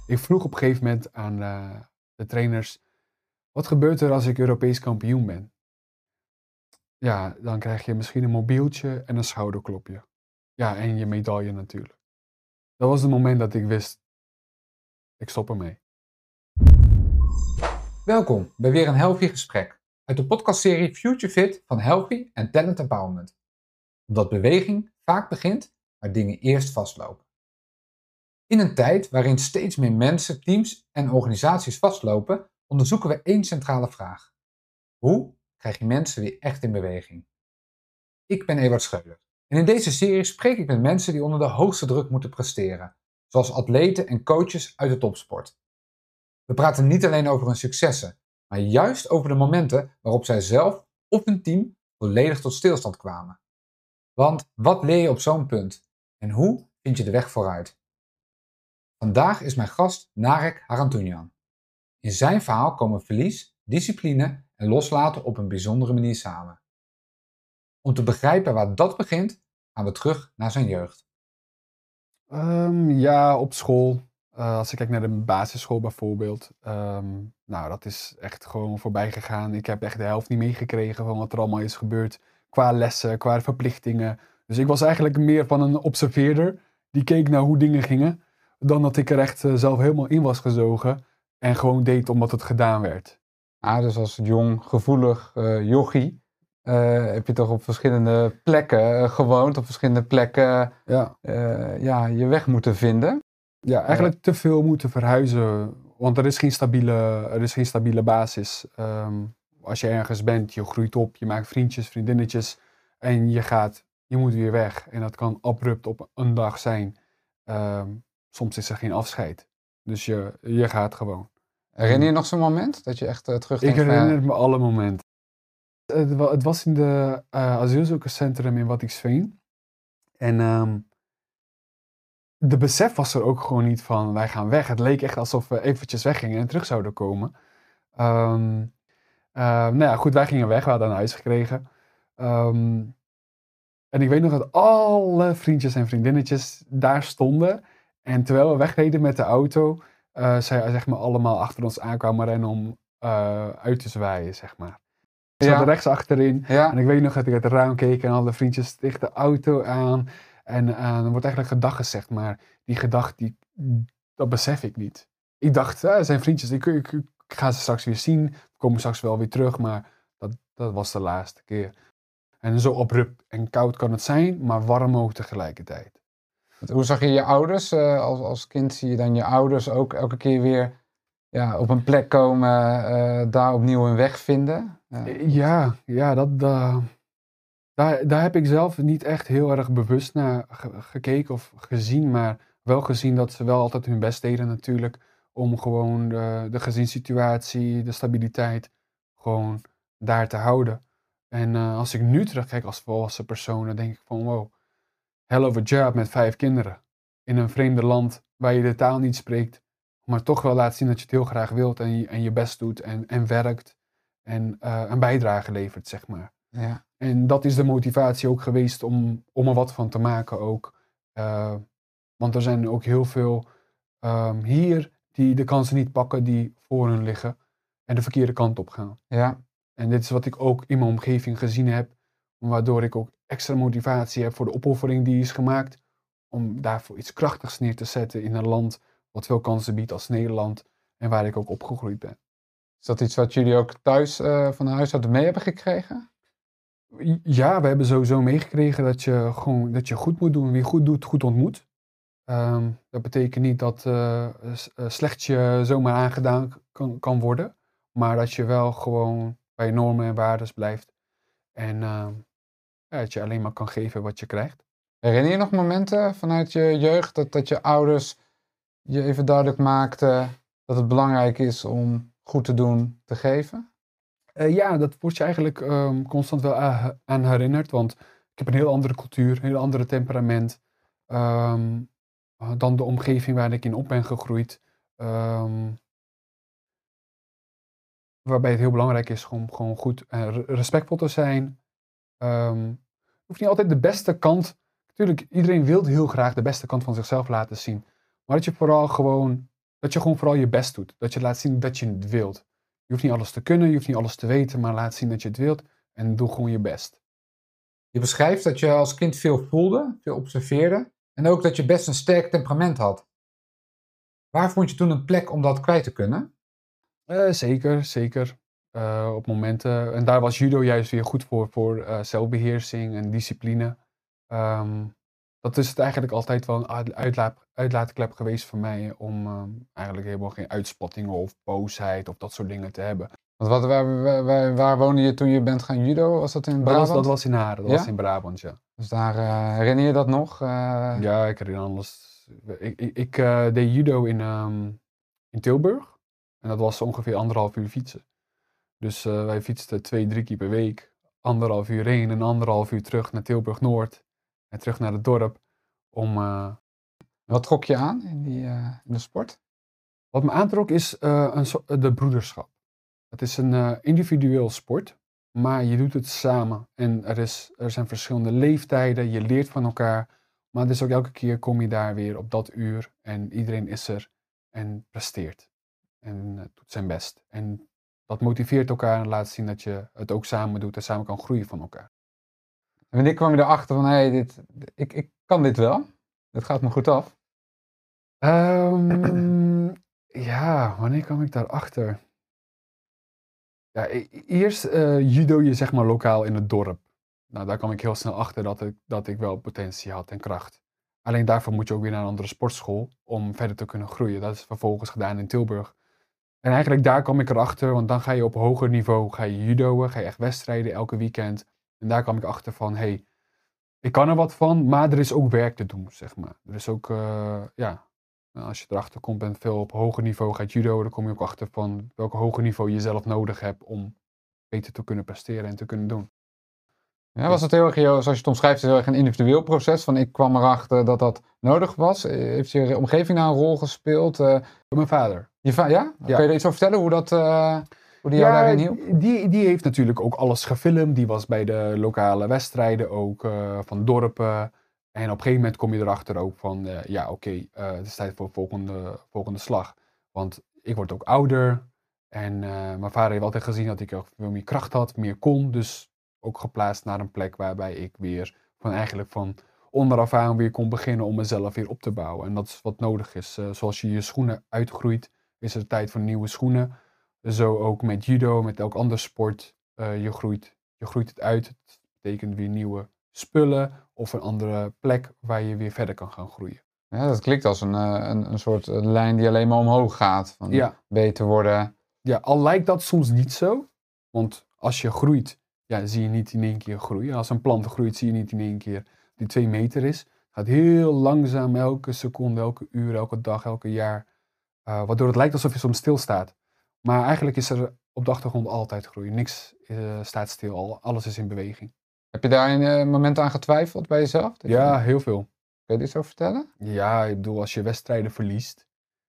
Ik vroeg op een gegeven moment aan de trainers: wat gebeurt er als ik Europees kampioen ben? Ja, dan krijg je misschien een mobieltje en een schouderklopje. Ja, en je medaille natuurlijk. Dat was het moment dat ik wist, ik stop ermee. Welkom bij weer een Healthy gesprek uit de podcastserie Future Fit van Healthy en Talent Empowerment. Omdat beweging vaak begint waar dingen eerst vastlopen. In een tijd waarin steeds meer mensen, teams en organisaties vastlopen, onderzoeken we één centrale vraag. Hoe krijg je mensen weer echt in beweging? Ik ben Ewart Scheuder en in deze serie spreek ik met mensen die onder de hoogste druk moeten presteren, zoals atleten en coaches uit de topsport. We praten niet alleen over hun successen, maar juist over de momenten waarop zij zelf of hun team volledig tot stilstand kwamen. Want wat leer je op zo'n punt? En hoe vind je de weg vooruit? Vandaag is mijn gast Narek Harantunyan. In zijn verhaal komen verlies, discipline en loslaten op een bijzondere manier samen. Om te begrijpen waar dat begint, gaan we terug naar zijn jeugd. Ja, op school. Als ik kijk naar de basisschool bijvoorbeeld. Nou, dat is echt gewoon voorbij gegaan. Ik heb echt de helft niet meegekregen van wat er allemaal is gebeurd. Qua lessen, qua verplichtingen. Dus ik was eigenlijk meer van een observeerder. Die keek naar hoe dingen gingen. Dan dat ik er echt zelf helemaal in was gezogen. En gewoon deed omdat het gedaan werd. Dus als jong, gevoelig jochie heb je toch op verschillende plekken gewoond, op verschillende plekken je weg moeten vinden. Ja, eigenlijk te veel moeten verhuizen. Want er is geen stabiele basis. Als je ergens bent, je groeit op, je maakt vriendjes, vriendinnetjes. En je moet weer weg. En dat kan abrupt op een dag zijn. Soms is er geen afscheid. Dus je gaat gewoon. Herinner je nog zo'n moment dat je echt terugdenkt? Ik herinner me alle momenten. Het was in de asielzoekerscentrum in Waddinxveen. En de besef was er ook gewoon niet van, wij gaan weg. Het leek echt alsof we eventjes weggingen en terug zouden komen. Nou ja, goed, wij gingen weg. We hadden een huis gekregen. En ik weet nog dat alle vriendjes en vriendinnetjes daar stonden. En terwijl we wegreden met de auto, zij zeg maar allemaal achter ons aankwamen rennen om uit te zwaaien, zeg maar. Ik zat er rechts achterin. Ja. En ik weet nog dat ik uit het raam keek en alle vriendjes tegen de auto aan. En er wordt eigenlijk gedag gezegd, maar die gedachte, dat besef ik niet. Ik dacht, zijn vriendjes, ik ga ze straks weer zien. We komen straks wel weer terug, maar dat was de laatste keer. En zo abrupt en koud kan het zijn, maar warm ook tegelijkertijd. Hoe zag je je ouders? Als kind zie je dan je ouders ook elke keer weer op een plek komen, daar opnieuw hun weg vinden? Ja, daar heb ik zelf niet echt heel erg bewust naar gekeken of gezien, maar wel gezien dat ze wel altijd hun best deden natuurlijk om gewoon de gezinssituatie, de stabiliteit gewoon daar te houden. En als ik nu terugkijk als volwassen persoon, dan denk ik van wow, hell of a job met 5 kinderen. In een vreemde land waar je de taal niet spreekt, maar toch wel laat zien dat je het heel graag wilt en je best doet en werkt en een bijdrage levert, zeg maar. Ja. En dat is de motivatie ook geweest om er wat van te maken ook. Want er zijn ook heel veel hier die de kansen niet pakken die voor hun liggen en de verkeerde kant op gaan. Ja. En dit is wat ik ook in mijn omgeving gezien heb, waardoor ik ook extra motivatie heb voor de opoffering die is gemaakt, om daarvoor iets krachtigs neer te zetten in een land wat veel kansen biedt als Nederland en waar ik ook opgegroeid ben. Is dat iets wat jullie ook thuis van huis uit mee hebben gekregen? Ja, we hebben sowieso meegekregen dat je goed moet doen. Wie goed doet, goed ontmoet. Dat betekent niet dat slecht je zomaar aangedaan kan worden. Maar dat je wel gewoon bij normen en waarden blijft. En dat je alleen maar kan geven wat je krijgt. Herinner je nog momenten vanuit je jeugd dat je ouders je even duidelijk maakten dat het belangrijk is om goed te doen, te geven? Ja, dat wordt je eigenlijk constant wel aan herinnerd. Want ik heb een heel andere cultuur, een heel andere temperament. Dan de omgeving waar ik in op ben gegroeid. Waarbij het heel belangrijk is om gewoon goed en respectvol te zijn. Je hoeft niet altijd de beste kant. Natuurlijk, iedereen wil heel graag de beste kant van zichzelf laten zien. Maar dat je vooral gewoon dat je gewoon vooral je best doet. Dat je laat zien dat je het wilt. Je hoeft niet alles te kunnen, je hoeft niet alles te weten, maar laat zien dat je het wilt en doe gewoon je best. Je beschrijft dat je als kind veel voelde, veel observeerde en ook dat je best een sterk temperament had. Waar vond je toen een plek om dat kwijt te kunnen? Zeker, zeker. Op momenten. En daar was judo juist weer goed voor zelfbeheersing en discipline. Ehm, dat is het eigenlijk altijd wel een uitlaatklep geweest voor mij om eigenlijk helemaal geen uitspattingen of boosheid of dat soort dingen te hebben. Want waar woonde je toen je bent gaan judo? Was dat in Brabant? Dat was in Haren, dat Ja? was in Brabant, ja. Dus daar herinner je dat nog? Ja, ik herinner alles. Ik deed judo in Tilburg. En dat was ongeveer 1,5 uur fietsen. Dus wij fietsten 2, 3 keer per week. 1,5 uur heen en 1,5 uur terug naar Tilburg-Noord. En terug naar het dorp. Wat trok je aan in de sport? Wat me aantrok is de broederschap. Het is een individueel sport. Maar je doet het samen. En er zijn verschillende leeftijden. Je leert van elkaar. Maar dus ook elke keer kom je daar weer op dat uur. En iedereen is er en presteert. En doet zijn best. En dat motiveert elkaar en laat zien dat je het ook samen doet en samen kan groeien van elkaar. En wanneer kwam je erachter van, hé, ik kan dit wel? Het gaat me goed af. Ja, wanneer kwam ik daarachter? Ja, eerst judo je zeg maar lokaal in het dorp. Nou, daar kwam ik heel snel achter dat ik wel potentie had en kracht. Alleen daarvoor moet je ook weer naar een andere sportschool om verder te kunnen groeien. Dat is vervolgens gedaan in Tilburg. En eigenlijk daar kwam ik erachter, want dan ga je op hoger niveau ga je judoën, ga je echt wedstrijden elke weekend. En daar kwam ik achter van, hey, ik kan er wat van, maar er is ook werk te doen, zeg maar. Er is ook, als je erachter komt en veel op hoger niveau gaat judo, dan kom je ook achter van welk hoger niveau je zelf nodig hebt om beter te kunnen presteren en te kunnen doen. Ja, was het heel erg, zoals je het omschrijft, heel erg een individueel proces? Van ik kwam erachter dat dat nodig was. Heeft je omgeving nou een rol gespeeld? Mijn vader. Ja? Ja. Kun je er iets over vertellen? Hoe die jou daarin hielp? Die heeft natuurlijk ook alles gefilmd. Die was bij de lokale wedstrijden ook van dorpen. En op een gegeven moment kom je erachter ook van, het is tijd voor volgende slag. Want ik word ook ouder. En mijn vader heeft altijd gezien dat ik ook veel meer kracht had, meer kon. Dus ook geplaatst naar een plek waarbij ik weer van onderaf aan weer kon beginnen om mezelf weer op te bouwen. En dat is wat nodig is. Zoals je je schoenen uitgroeit, is er tijd voor nieuwe schoenen. Zo ook met judo, met elk ander sport. Je groeit het uit. Het betekent weer nieuwe spullen of een andere plek waar je weer verder kan gaan groeien. Ja, dat klinkt als een soort lijn die alleen maar omhoog gaat. Van beter worden. Ja, al lijkt dat soms niet zo. Want als je groeit, zie je niet in één keer groeien. Als een plant groeit, zie je niet in één keer die 2 meter is. Het gaat heel langzaam, elke seconde, elke uur, elke dag, elke jaar. Waardoor het lijkt alsof je soms stilstaat. Maar eigenlijk is er op de achtergrond altijd groei. Niks staat stil, alles is in beweging. Heb je daar een moment aan getwijfeld bij jezelf? Ja, heel veel. Kun je dit zo vertellen? Ja, ik bedoel, als je wedstrijden verliest,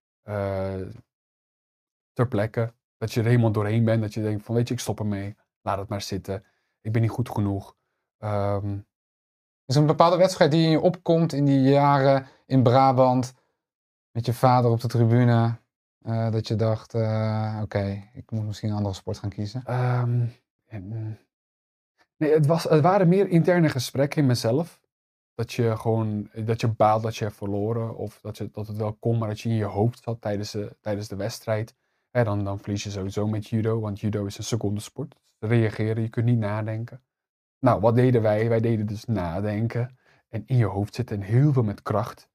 ter plekke, dat je er helemaal doorheen bent, dat je denkt van, weet je, ik stop ermee, laat het maar zitten, ik ben niet goed genoeg. Is er een bepaalde wedstrijd die in je opkomt in die jaren in Brabant, met je vader op de tribune, dat je dacht, oké, ik moet misschien een andere sport gaan kiezen? Nee, het waren meer interne gesprekken in mezelf. Dat je baalt dat je hebt verloren. Of dat het wel kon, maar dat je in je hoofd zat tijdens de wedstrijd. Dan verlies je sowieso met judo, want judo is een secondesport. Reageren, je kunt niet nadenken. Nou, wat deden wij? Wij deden dus nadenken. En in je hoofd zitten en heel veel met kracht.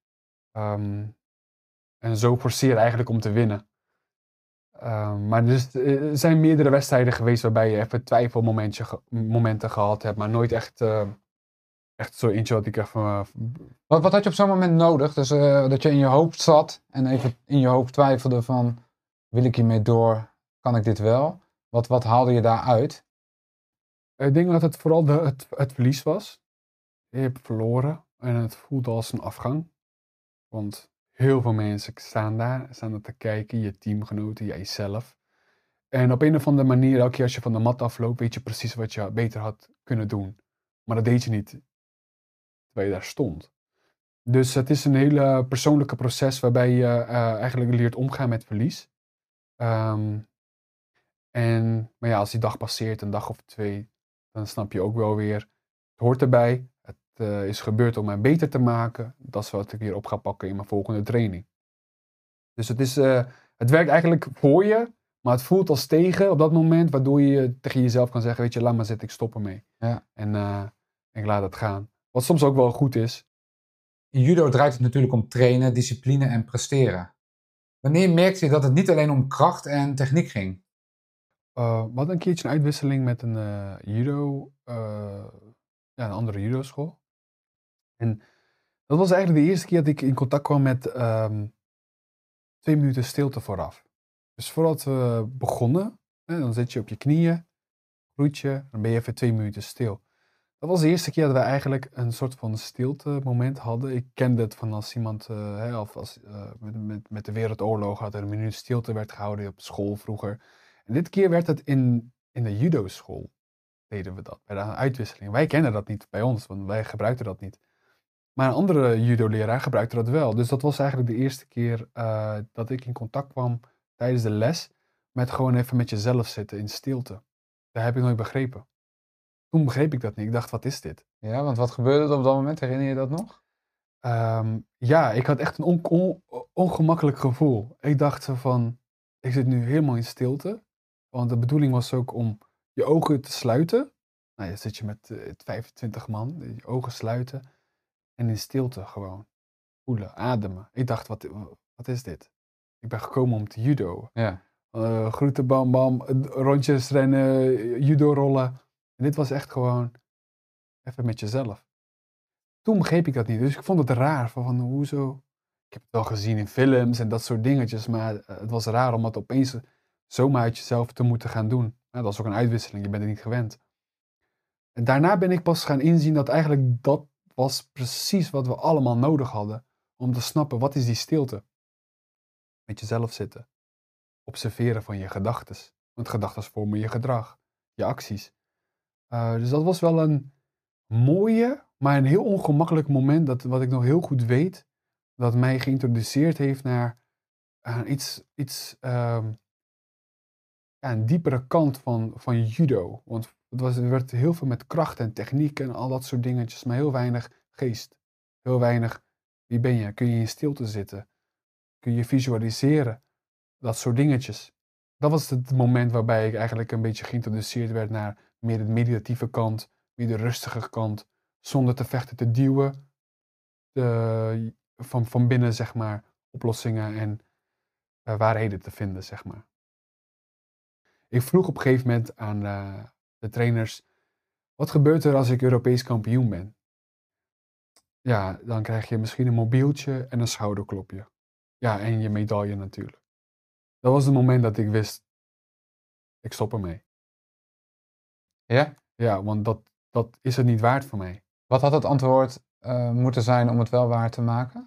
En zo forceren eigenlijk om te winnen. Maar er zijn meerdere wedstrijden geweest waarbij je even twijfelmomenten gehad hebt, maar nooit echt zo eentje wat ik echt van... Wat had je op zo'n moment nodig? Dus dat je in je hoofd zat en even in je hoofd twijfelde van, wil ik hiermee door? Kan ik dit wel? Wat haalde je daaruit? Ik denk dat het vooral het verlies was. Je hebt verloren en het voelt als een afgang. Want heel veel mensen staan er te kijken, je teamgenoten, jijzelf. En op een of andere manier, elke keer als je van de mat afloopt, weet je precies wat je beter had kunnen doen. Maar dat deed je niet terwijl je daar stond. Dus het is een hele persoonlijke proces waarbij je eigenlijk leert omgaan met verlies. Ehm, maar ja, als die dag passeert, een dag of 2, dan snap je ook wel weer, het hoort erbij. Het is gebeurd om mij beter te maken. Dat is wat ik weer op ga pakken in mijn volgende training. Dus het werkt eigenlijk voor je, maar het voelt als tegen op dat moment, waardoor je tegen jezelf kan zeggen, weet je, laat maar zitten, ik stop ermee. Ja. En ik laat het gaan. Wat soms ook wel goed is. In judo draait het natuurlijk om trainen, discipline en presteren. Wanneer merkte je dat het niet alleen om kracht en techniek ging? We hadden een keertje een uitwisseling met een ja, een andere judo-school. En dat was eigenlijk de eerste keer dat ik in contact kwam met 2 minuten stilte vooraf. Dus voordat we begonnen, dan zit je op je knieën, groet je, dan ben je even 2 minuten stil. Dat was de eerste keer dat we eigenlijk een soort van stilte moment hadden. Ik kende het van als iemand of als, met de Wereldoorlog had er een minuut stilte werd gehouden op school vroeger. En dit keer werd het in de judo-school, deden we dat, bij de uitwisseling. Wij kennen dat niet bij ons, want wij gebruikten dat niet. Maar een andere judo-leraar gebruikte dat wel. Dus dat was eigenlijk de eerste keer dat ik in contact kwam tijdens de les met gewoon even met jezelf zitten in stilte. Dat heb ik nooit begrepen. Toen begreep ik dat niet. Ik dacht, wat is dit? Ja, want wat gebeurde er op dat moment? Herinner je dat nog? Ja, ik had echt een ongemakkelijk gevoel. Ik dacht zo van, ik zit nu helemaal in stilte. Want de bedoeling was ook om je ogen te sluiten. Nou, je zit je met 25 man, je ogen sluiten. En in stilte gewoon voelen, ademen. Ik dacht, wat is dit? Ik ben gekomen om te judo. Ja. Groeten, bam, bam, rondjes rennen, judo rollen. En dit was echt gewoon even met jezelf. Toen begreep ik dat niet, dus ik vond het raar. Van hoezo? Ik heb het wel gezien in films en dat soort dingetjes, maar het was raar om het opeens zomaar uit jezelf te moeten gaan doen. Dat was ook een uitwisseling, je bent het niet gewend. En daarna ben ik pas gaan inzien dat eigenlijk dat was precies wat we allemaal nodig hadden. Om te snappen, wat is die stilte? Met jezelf zitten. Observeren van je gedachten. Want gedachten vormen je gedrag, je acties. Dus dat was wel een mooie, maar een heel ongemakkelijk moment. Wat ik nog heel goed weet, dat mij geïntroduceerd heeft naar een diepere kant van judo. Want er werd heel veel met kracht en techniek en al dat soort dingetjes, maar heel weinig geest. Heel weinig, wie ben je? Kun je in stilte zitten? Kun je visualiseren? Dat soort dingetjes. Dat was het moment waarbij ik eigenlijk een beetje geïntroduceerd werd naar meer de meditatieve kant, meer de rustige kant, zonder te vechten, te duwen, van binnen zeg maar oplossingen en waarheden te vinden zeg maar. Ik vroeg op een gegeven moment aan de trainers, wat gebeurt er als ik Europees kampioen ben? Ja, dan krijg je misschien een mobieltje en een schouderklopje. Ja, en je medaille natuurlijk. Dat was het moment dat ik wist, ik stop ermee. Ja? Ja, want dat is het niet waard voor mij. Wat had het antwoord moeten zijn om het wel waar te maken?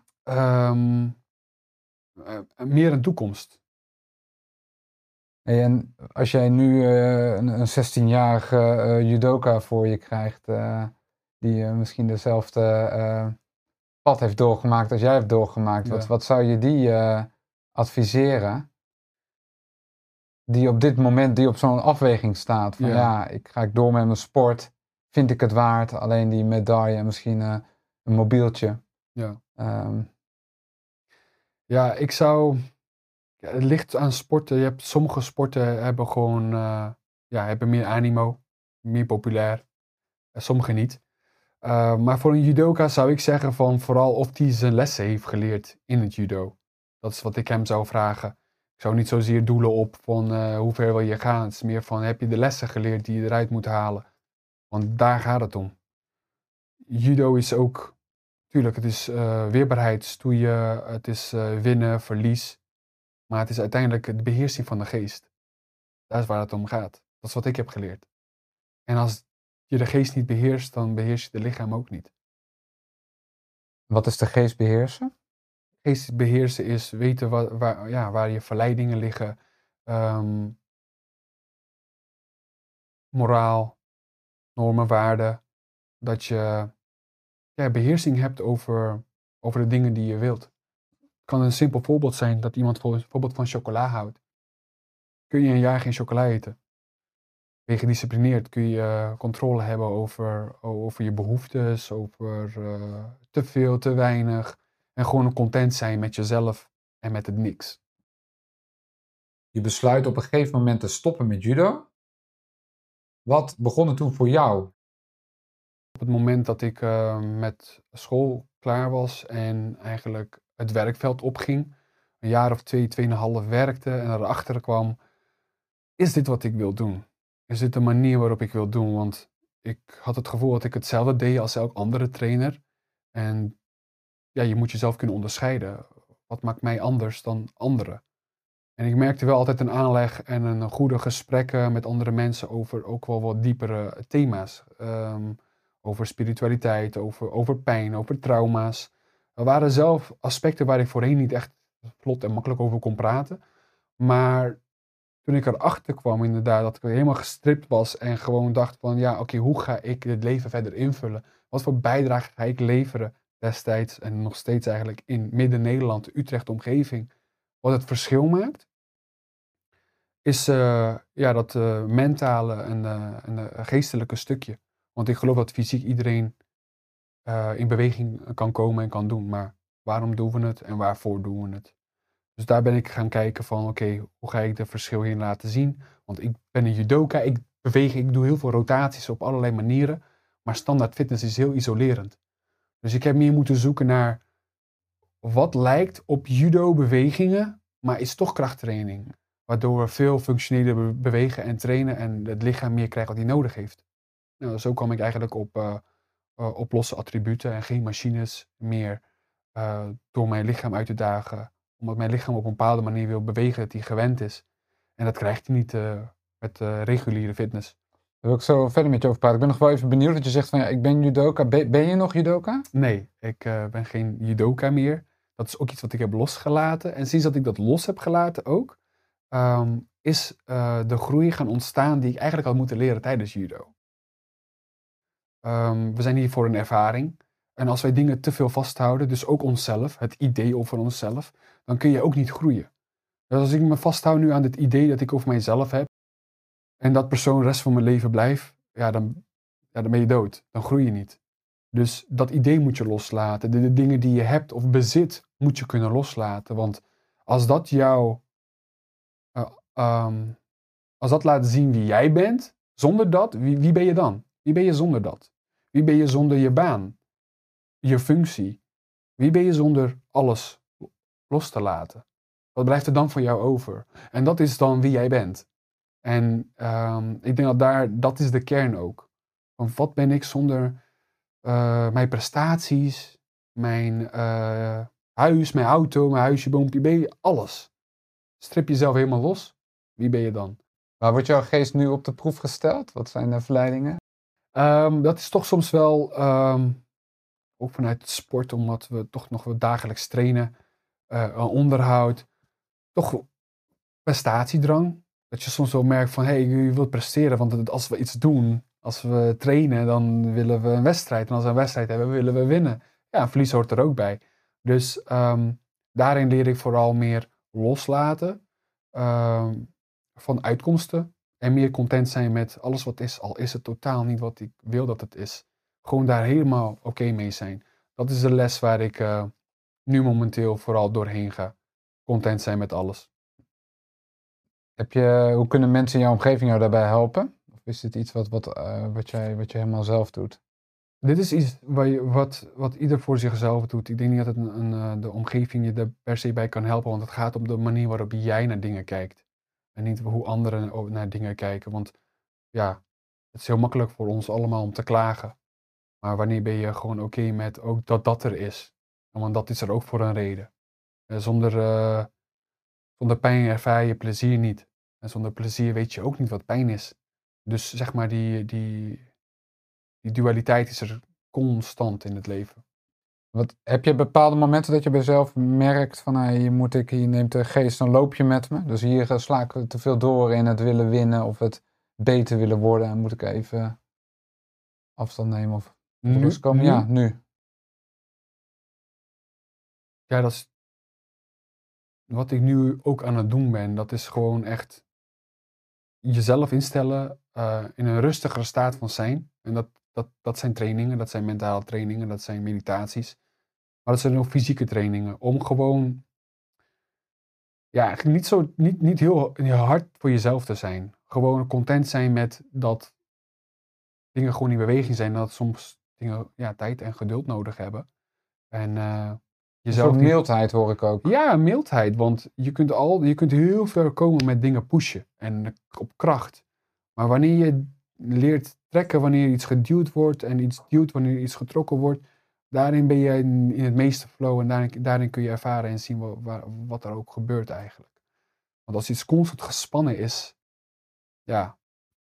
Meer een toekomst. Hey, en als jij nu een 16-jarige judoka voor je krijgt, die misschien dezelfde pad heeft doorgemaakt als jij hebt doorgemaakt, Ja. wat zou je die adviseren? Die op dit moment die op zo'n afweging staat van ga ik door met mijn sport, vind ik het waard, alleen die medaille en misschien een mobieltje. Ja. Ehm, Ja, het ligt aan sporten. Sommige sporten hebben gewoon, hebben meer animo, meer populair. En sommige niet. Maar voor een judoka zou ik zeggen van vooral of hij zijn lessen heeft geleerd in het judo. Dat is wat ik hem zou vragen. Ik zou niet zozeer doelen op van hoe ver wil je gaan. Het is meer van heb je de lessen geleerd die je eruit moet halen. Want daar gaat het om. Judo is ook, tuurlijk, het is weerbaarheid, stoeien, het is winnen, verlies. Maar het is uiteindelijk de beheersing van de geest. Dat is waar het om gaat. Dat is wat ik heb geleerd. En als je de geest niet beheerst, dan beheers je de lichaam ook niet. Wat is de geest beheersen? Geest beheersen is weten waar je verleidingen liggen. Moraal, normen, waarden. Dat je beheersing hebt over over de dingen die je wilt. Het kan een simpel voorbeeld zijn dat iemand bijvoorbeeld van chocola houdt. Kun je een jaar geen chocola eten? Ben je gedisciplineerd? Kun je controle hebben over je behoeftes, over te veel, te weinig. En gewoon content zijn met jezelf en met het niks. Je besluit op een gegeven moment te stoppen met judo. Wat begon er toen voor jou? Op het moment dat ik met school klaar was en eigenlijk het werkveld opging, een jaar of 2, 2,5 werkte en erachter kwam, is dit wat ik wil doen? Is dit de manier waarop ik wil doen? Want ik had het gevoel dat ik hetzelfde deed als elk andere trainer. En ja, je moet jezelf kunnen onderscheiden. Wat maakt mij anders dan anderen? En ik merkte wel altijd een aanleg en een goede gesprekken met andere mensen over ook wel wat diepere thema's. Over spiritualiteit, over pijn, over trauma's. Er waren zelf aspecten waar ik voorheen niet echt vlot en makkelijk over kon praten. Maar toen ik erachter kwam inderdaad dat ik helemaal gestript was en gewoon dacht van ja, oké, hoe ga ik dit leven verder invullen? Wat voor bijdrage ga ik leveren destijds en nog steeds eigenlijk in Midden-Nederland, de Utrecht omgeving? Wat het verschil maakt, is ja, dat mentale en geestelijke stukje. Want ik geloof dat fysiek iedereen in beweging kan komen en kan doen. Maar waarom doen we het en waarvoor doen we het? Dus daar ben ik gaan kijken van oké, hoe ga ik de verschil hierin laten zien? Want ik ben een judoka, ik beweeg, ik doe heel veel rotaties op allerlei manieren. Maar standaard fitness is heel isolerend. Dus ik heb meer moeten zoeken naar wat lijkt op judo bewegingen, maar is toch krachttraining. Waardoor we veel functioneler bewegen en trainen en het lichaam meer krijgt wat hij nodig heeft. Nou, zo kwam ik eigenlijk op losse attributen en geen machines meer door mijn lichaam uit te dagen. Omdat mijn lichaam op een bepaalde manier wil bewegen dat hij gewend is. En dat krijgt hij niet met reguliere fitness. Daar wil ik zo verder met je over praten. Ik ben nog wel even benieuwd, want je zegt van ja, ik ben judoka. Ben je nog judoka? Nee, ik ben geen judoka meer. Dat is ook iets wat ik heb losgelaten. En sinds dat ik dat los heb gelaten ook, is de groei gaan ontstaan die ik eigenlijk had moeten leren tijdens judo. We zijn hier voor een ervaring. En als wij dingen te veel vasthouden, dus ook onszelf, het idee over onszelf, dan kun je ook niet groeien. Dus als ik me vasthoud nu aan dit idee dat ik over mijzelf heb, en dat persoon de rest van mijn leven blijft, ja, dan ben je dood. Dan groei je niet. Dus dat idee moet je loslaten. De dingen die je hebt of bezit, moet je kunnen loslaten. Want als dat jou, als dat laat zien wie jij bent, zonder dat, wie ben je dan? Wie ben je zonder dat? Wie ben je zonder je baan? Je functie? Wie ben je zonder alles los te laten? Wat blijft er dan voor jou over? En dat is dan wie jij bent. En ik denk dat is de kern ook. Van wat ben ik zonder mijn prestaties, mijn huis, mijn auto, mijn huisje, boompje, bee, alles. Strip jezelf helemaal los. Wie ben je dan? Waar wordt jouw geest nu op de proef gesteld? Wat zijn de verleidingen? Dat is toch soms wel ook vanuit het sport, omdat we toch nog wat dagelijks trainen, onderhoud, toch prestantiedrang. Dat je soms wel merkt van, hé, je wilt presteren, want als we iets doen, als we trainen, dan willen we een wedstrijd. En als we een wedstrijd hebben, willen we winnen. Ja, verlies hoort er ook bij. Dus daarin leer ik vooral meer loslaten van uitkomsten. En meer content zijn met alles wat is, al is het totaal niet wat ik wil dat het is. Gewoon daar helemaal oké mee zijn. Dat is de les waar ik nu momenteel vooral doorheen ga. Content zijn met alles. Hoe kunnen mensen in jouw omgeving jou daarbij helpen? Of is dit iets wat je helemaal zelf doet? Dit is iets wat ieder voor zichzelf doet. Ik denk niet dat de omgeving je er per se bij kan helpen, want het gaat om de manier waarop jij naar dingen kijkt. En niet hoe anderen naar dingen kijken. Want ja, het is heel makkelijk voor ons allemaal om te klagen. Maar wanneer ben je gewoon oké met ook dat er is? Want dat is er ook voor een reden. Zonder pijn ervaar je plezier niet. En zonder plezier weet je ook niet wat pijn is. Dus zeg maar die dualiteit is er constant in het leven. Heb je bepaalde momenten dat je bij jezelf merkt van hier neemt de geest een loopje met me. Dus hier sla ik te veel door in het willen winnen of het beter willen worden. En moet ik even afstand nemen of rust komen? Nu? Ja, nu. Ja, dat is wat ik nu ook aan het doen ben. Dat is gewoon echt jezelf instellen in een rustigere staat van zijn. En dat zijn trainingen, dat zijn mentale trainingen, dat zijn meditaties. Maar dat zijn ook fysieke trainingen. Om gewoon niet heel hard voor jezelf te zijn. Gewoon content zijn met dat dingen gewoon in beweging zijn. Dat soms dingen tijd en geduld nodig hebben. En Een jezelf soort niet... mildheid hoor ik ook. Ja, mildheid. Want je kunt heel ver komen met dingen pushen. En op kracht. Maar wanneer je leert trekken, wanneer iets geduwd wordt en iets duwt wanneer iets getrokken wordt, daarin ben je in het meeste flow en daarin kun je ervaren en zien wat er ook gebeurt eigenlijk. Want als iets constant gespannen is, ja,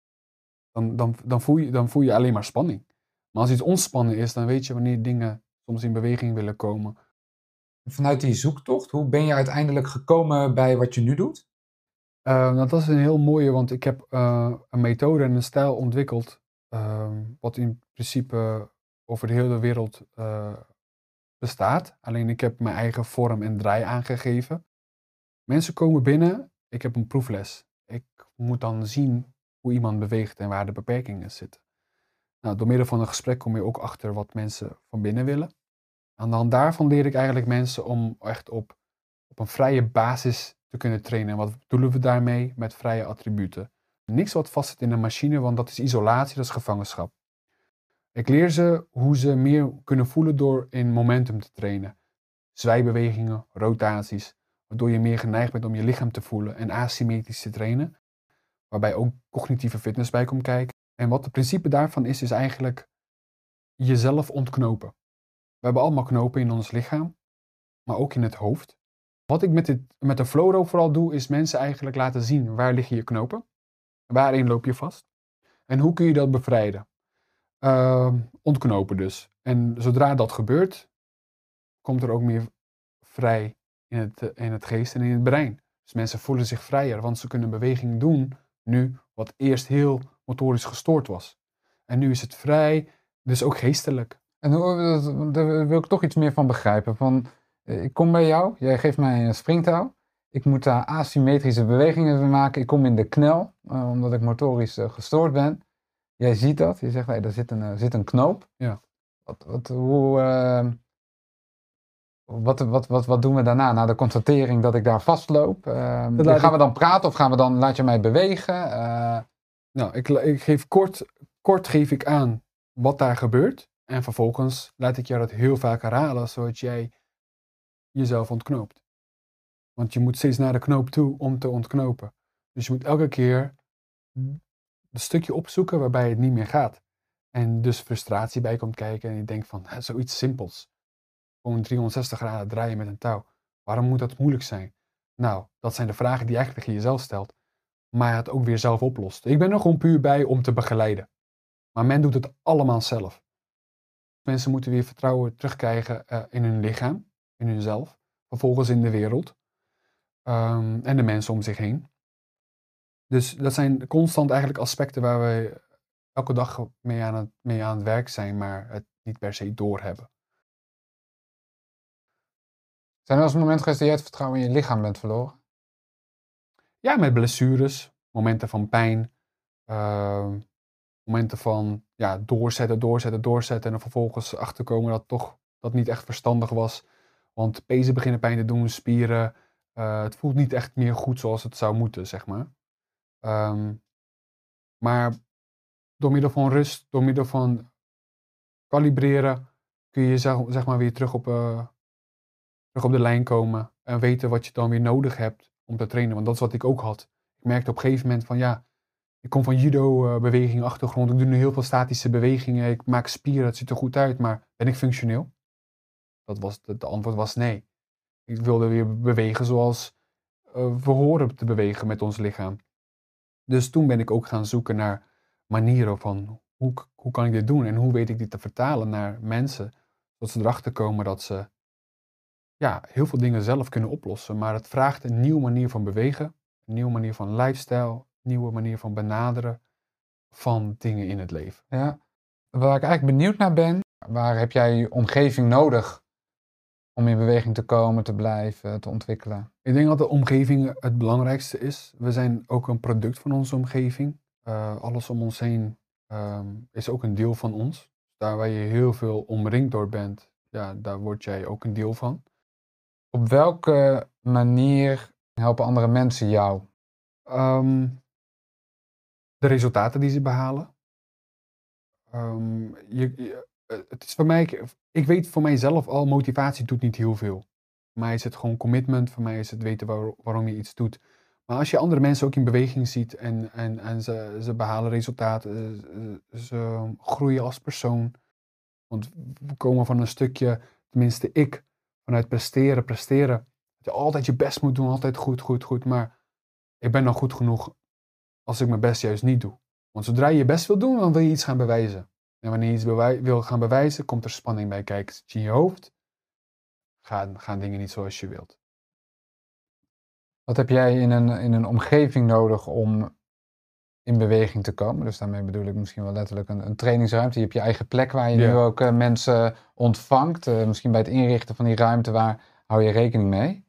dan voel je alleen maar spanning. Maar als iets ontspannen is, dan weet je wanneer dingen soms in beweging willen komen. Vanuit die zoektocht, hoe ben je uiteindelijk gekomen bij wat je nu doet? Nou, dat is een heel mooie, want ik heb een methode en een stijl ontwikkeld, wat in principe over de hele wereld bestaat. Alleen ik heb mijn eigen vorm en draai aangegeven. Mensen komen binnen, ik heb een proefles. Ik moet dan zien hoe iemand beweegt en waar de beperkingen zitten. Nou, door middel van een gesprek kom je ook achter wat mensen van binnen willen. Aan de hand daarvan leer ik eigenlijk mensen om echt op een vrije basis te kunnen trainen. En wat bedoelen we daarmee? Met vrije attributen. Niks wat vastzit in een machine, want dat is isolatie, dat is gevangenschap. Ik leer ze hoe ze meer kunnen voelen door in momentum te trainen. Zwijbewegingen, rotaties, waardoor je meer geneigd bent om je lichaam te voelen en asymmetrisch te trainen, waarbij ook cognitieve fitness bij komt kijken. En wat het principe daarvan is eigenlijk jezelf ontknopen. We hebben allemaal knopen in ons lichaam, maar ook in het hoofd. Wat ik met de Flowrope vooral doe, is mensen eigenlijk laten zien waar liggen je knopen, waarin loop je vast en hoe kun je dat bevrijden. Ontknopen dus. En zodra dat gebeurt, komt er ook meer vrij in het geest en in het brein. Dus mensen voelen zich vrijer, want ze kunnen beweging doen nu wat eerst heel motorisch gestoord was. En nu is het vrij, dus ook geestelijk. En daar wil ik toch iets meer van begrijpen. Ik kom bij jou, jij geeft mij een springtouw. Ik moet daar asymmetrische bewegingen van maken. Ik kom in de knel, omdat ik motorisch gestoord ben. Jij ziet dat, je zegt, hey, daar zit een knoop. Ja. Wat doen we daarna? Na de constatering dat ik daar vastloop? Gaan we dan praten of laat je mij bewegen? Nou, ik geef kort geef ik aan wat daar gebeurt. En vervolgens laat ik jou dat heel vaak herhalen, zodat jij jezelf ontknoopt. Want je moet steeds naar de knoop toe om te ontknopen. Dus je moet elke keer een stukje opzoeken waarbij het niet meer gaat. En dus frustratie bij komt kijken en je denkt van, zoiets simpels. Gewoon 360 graden draaien met een touw. Waarom moet dat moeilijk zijn? Nou, dat zijn de vragen die je eigenlijk tegen jezelf stelt. Maar het ook weer zelf oplost. Ik ben er gewoon puur bij om te begeleiden. Maar men doet het allemaal zelf. Mensen moeten weer vertrouwen terugkrijgen in hun lichaam, in hunzelf. Vervolgens in de wereld. En de mensen om zich heen. Dus dat zijn constant eigenlijk aspecten waar we elke dag mee aan het werk zijn, maar het niet per se doorhebben. Zijn er wel eens momenten geweest dat jij het vertrouwen in je lichaam bent verloren? Ja, met blessures, momenten van pijn, momenten van doorzetten en er vervolgens achterkomen dat toch dat niet echt verstandig was. Want pezen beginnen pijn te doen, spieren. Het voelt niet echt meer goed zoals het zou moeten, zeg maar. Maar door middel van rust, door middel van kalibreren, kun je zeg maar weer terug op de lijn komen. En weten wat je dan weer nodig hebt om te trainen. Want dat is wat ik ook had. Ik merkte op een gegeven moment van ik kom van judo beweging achtergrond. Ik doe nu heel veel statische bewegingen. Ik maak spieren, het ziet er goed uit. Maar ben ik functioneel? De antwoord was nee. Ik wilde weer bewegen zoals we horen te bewegen met ons lichaam. Dus toen ben ik ook gaan zoeken naar manieren van hoe kan ik dit doen? En hoe weet ik dit te vertalen naar mensen? Zodat ze erachter komen dat ze heel veel dingen zelf kunnen oplossen. Maar het vraagt een nieuwe manier van bewegen. Een nieuwe manier van lifestyle. Een nieuwe manier van benaderen van dingen in het leven. Ja. Waar ik eigenlijk benieuwd naar ben, waar heb jij je omgeving nodig Om in beweging te komen, te blijven, te ontwikkelen? Ik denk dat de omgeving het belangrijkste is. We zijn ook een product van onze omgeving. Alles om ons heen is ook een deel van ons. Daar waar je heel veel omringd door bent, ja, daar word jij ook een deel van. Op welke manier helpen andere mensen jou? Ehm, de resultaten die ze behalen. Het is voor mij, ik weet voor mijzelf al, motivatie doet niet heel veel. Voor mij is het gewoon commitment, voor mij is het weten waarom je iets doet. Maar als je andere mensen ook in beweging ziet en ze behalen resultaten, ze groeien als persoon. Want we komen van een stukje, tenminste ik, vanuit presteren. Dat je altijd je best moet doen, altijd goed, goed, goed. Maar ik ben dan goed genoeg als ik mijn best juist niet doe. Want zodra je je best wil doen, dan wil je iets gaan bewijzen. En wanneer je iets wil gaan bewijzen, komt er spanning bij kijken. Zit je in je hoofd, gaan dingen niet zoals je wilt. Wat heb jij in een omgeving nodig om in beweging te komen? Dus daarmee bedoel ik misschien wel letterlijk een trainingsruimte. Je hebt je eigen plek waar je nu ook mensen ontvangt. Misschien bij het inrichten van die ruimte, waar hou je rekening mee?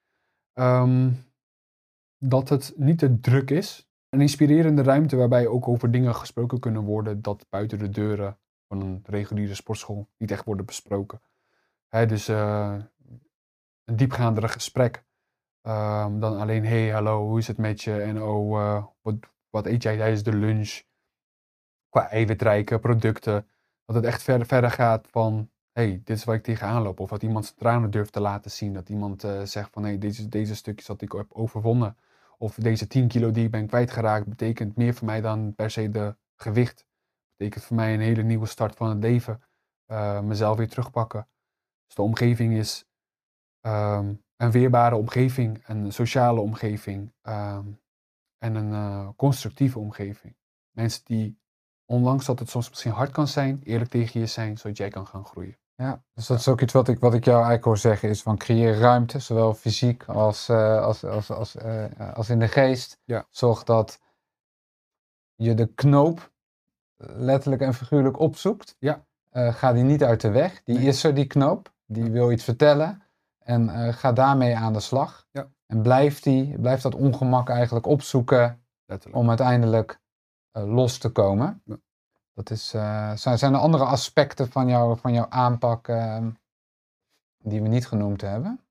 Dat het niet te druk is. Een inspirerende ruimte waarbij ook over dingen gesproken kunnen worden dat buiten de deuren van een reguliere sportschool niet echt worden besproken. Dus een diepgaandere gesprek dan alleen hey, hallo, hoe is het met je? En wat eet jij tijdens de lunch? Qua eiwitrijke producten. Dat het echt verder gaat van hey, dit is waar ik tegenaan loop. Of dat iemand zijn tranen durft te laten zien. Dat iemand zegt van hey, deze stukjes dat ik heb overwonnen. Of deze 10 kilo die ik ben kwijtgeraakt betekent meer voor mij dan per se de gewicht. Betekent voor mij een hele nieuwe start van het leven. Mezelf weer terugpakken. Dus de omgeving is een weerbare omgeving, een sociale omgeving en een constructieve omgeving. Mensen die, ondanks dat het soms misschien hard kan zijn, eerlijk tegen je zijn, zodat jij kan gaan groeien. Ja, dus dat is ook iets wat ik jou eigenlijk hoor zeggen, is van creëer ruimte, zowel fysiek als in de geest. Ja. Zorg dat je de knoop letterlijk en figuurlijk opzoekt. Ja. Ga die niet uit de weg. Die is er, die knoop. Die wil iets vertellen. En ga daarmee aan de slag. Ja. En blijf dat ongemak eigenlijk opzoeken. Letterlijk. Om uiteindelijk los te komen. Ja. Dat is, zijn er andere aspecten van jouw aanpak die we niet genoemd hebben?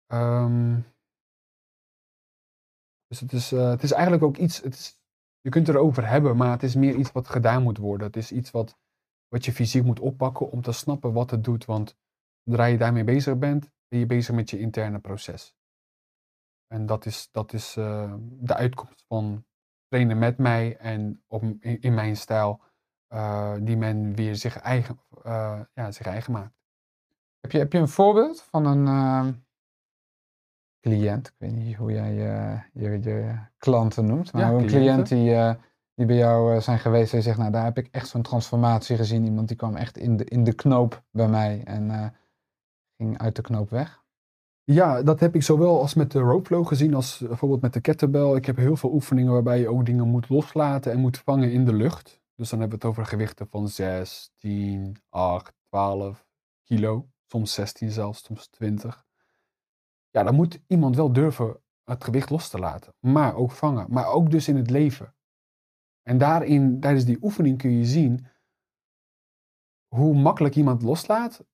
Dus het is eigenlijk ook iets, je kunt het erover hebben, maar het is meer iets wat gedaan moet worden. Het is iets wat je fysiek moet oppakken om te snappen wat het doet. Want zodra je daarmee bezig bent, ben je bezig met je interne proces. En dat is de uitkomst van trainen met mij en in mijn stijl, die men weer zich eigen maakt. Heb je een voorbeeld van een cliënt? Ik weet niet hoe jij je klanten noemt, maar een cliënt die bij jou zijn geweest en je zegt, nou daar heb ik echt zo'n transformatie gezien. Iemand die kwam echt in de knoop bij mij en ging uit de knoop weg. Ja, dat heb ik zowel als met de ropeflow gezien als bijvoorbeeld met de kettlebell. Ik heb heel veel oefeningen waarbij je ook dingen moet loslaten en moet vangen in de lucht. Dus dan hebben we het over gewichten van 6, 10, 8, 12 kilo. Soms 16 zelfs, soms 20. Ja, dan moet iemand wel durven het gewicht los te laten. Maar ook vangen. Maar ook dus in het leven. En daarin, tijdens die oefening kun je zien hoe makkelijk iemand loslaat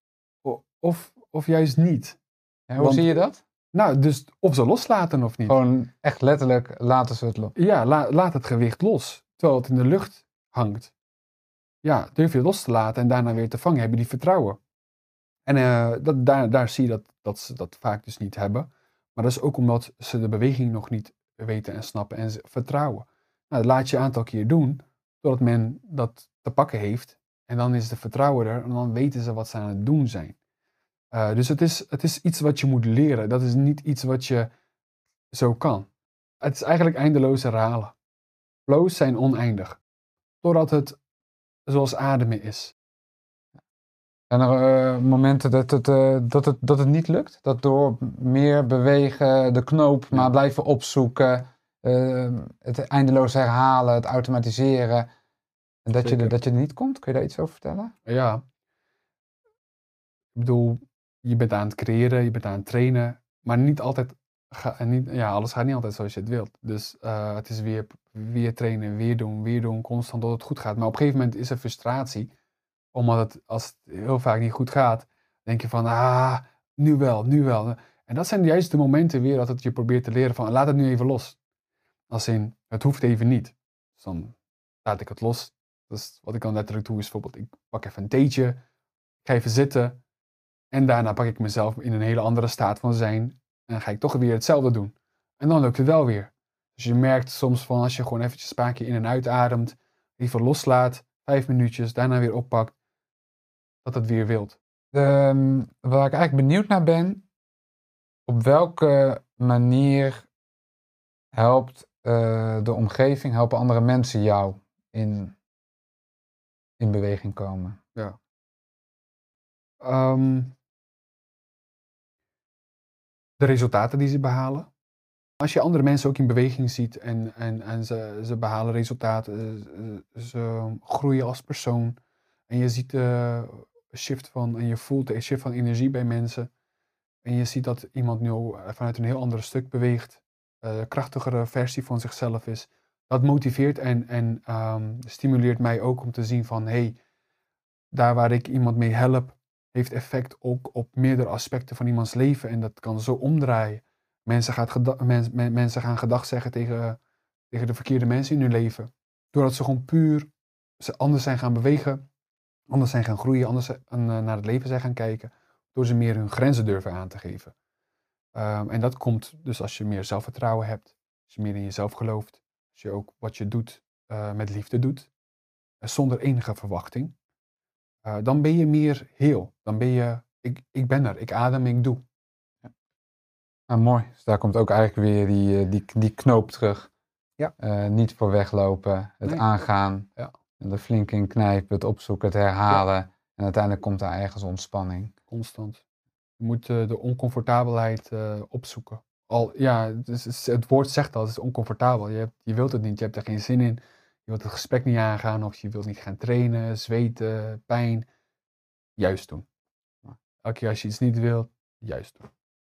of juist niet. En hoe zie je dat? Nou, dus of ze loslaten of niet. Gewoon echt letterlijk laten ze het los. Ja, laat het gewicht los. Terwijl het in de lucht hangt. Ja, durf je het los te laten en daarna weer te vangen. Heb je die vertrouwen. En daar zie je dat ze dat vaak dus niet hebben. Maar dat is ook omdat ze de beweging nog niet weten en snappen en ze vertrouwen. Nou, dat laat je een aantal keer doen, totdat men dat te pakken heeft. En dan is de vertrouwen er en dan weten ze wat ze aan het doen zijn. Dus het is iets wat je moet leren. Dat is niet iets wat je zo kan. Het is eigenlijk eindeloos herhalen. Flows zijn oneindig. Totdat het zoals ademen is. Zijn er momenten dat het niet lukt? Dat door meer bewegen, de knoop maar blijven opzoeken, het eindeloos herhalen, het automatiseren, dat je er niet komt? Kun je daar iets over vertellen? Ja. Ik bedoel, je bent aan het creëren, je bent aan het trainen, maar niet altijd, alles gaat niet altijd zoals je het wilt. Dus het is weer trainen, weer doen, constant tot het goed gaat. Maar op een gegeven moment is er frustratie, omdat als het heel vaak niet goed gaat, denk je van, nu wel, nu wel. En dat zijn juist de momenten weer dat het je probeert te leren van, laat het nu even los. Als in, het hoeft even niet. Dus dan laat ik het los. Dus wat ik dan letterlijk doe is bijvoorbeeld, ik pak even een theetje, ik ga even zitten en daarna pak ik mezelf in een hele andere staat van zijn en dan ga ik toch weer hetzelfde doen. En dan lukt het wel weer. Dus je merkt soms van als je gewoon eventjes een paar keer in en uitademt, even loslaat, 5 minuutjes, daarna weer oppakt, dat het weer wilt. Waar ik eigenlijk benieuwd naar ben, op welke manier de omgeving, helpen andere mensen jou in beweging komen? Ja. Ehm, de resultaten die ze behalen. Als je andere mensen ook in beweging ziet en ze behalen resultaten, ze groeien als persoon en je ziet en je voelt een shift van energie bij mensen en je ziet dat iemand nu vanuit een heel ander stuk beweegt, krachtigere versie van zichzelf is. Dat motiveert en stimuleert mij ook om te zien van hey, daar waar ik iemand mee help, heeft effect ook op meerdere aspecten van iemands leven en dat kan zo omdraaien. Mensen gaan gedag zeggen tegen de verkeerde mensen in hun leven. Doordat ze gewoon anders zijn gaan bewegen, anders zijn gaan groeien, anders naar het leven zijn gaan kijken. Door ze meer hun grenzen durven aan te geven. En dat komt dus als je meer zelfvertrouwen hebt, als je meer in jezelf gelooft, als je ook wat je doet met liefde doet, zonder enige verwachting. Dan ben je meer heel. Dan ben je, ik ben er, ik adem, ik doe. Nou, mooi. Dus daar komt ook eigenlijk weer die knoop terug. Ja. Niet voor weglopen, het aangaan, Ja. er flink in knijpen, het opzoeken, het herhalen. En uiteindelijk komt daar ergens ontspanning. Constant. Je moet de oncomfortabelheid opzoeken. Het woord zegt al, het is oncomfortabel. Je wilt het niet, je hebt er geen zin in. Je wilt het gesprek niet aangaan of je wilt niet gaan trainen, zweten, pijn. Juist doen. Elke keer als je iets niet wilt, juist doen.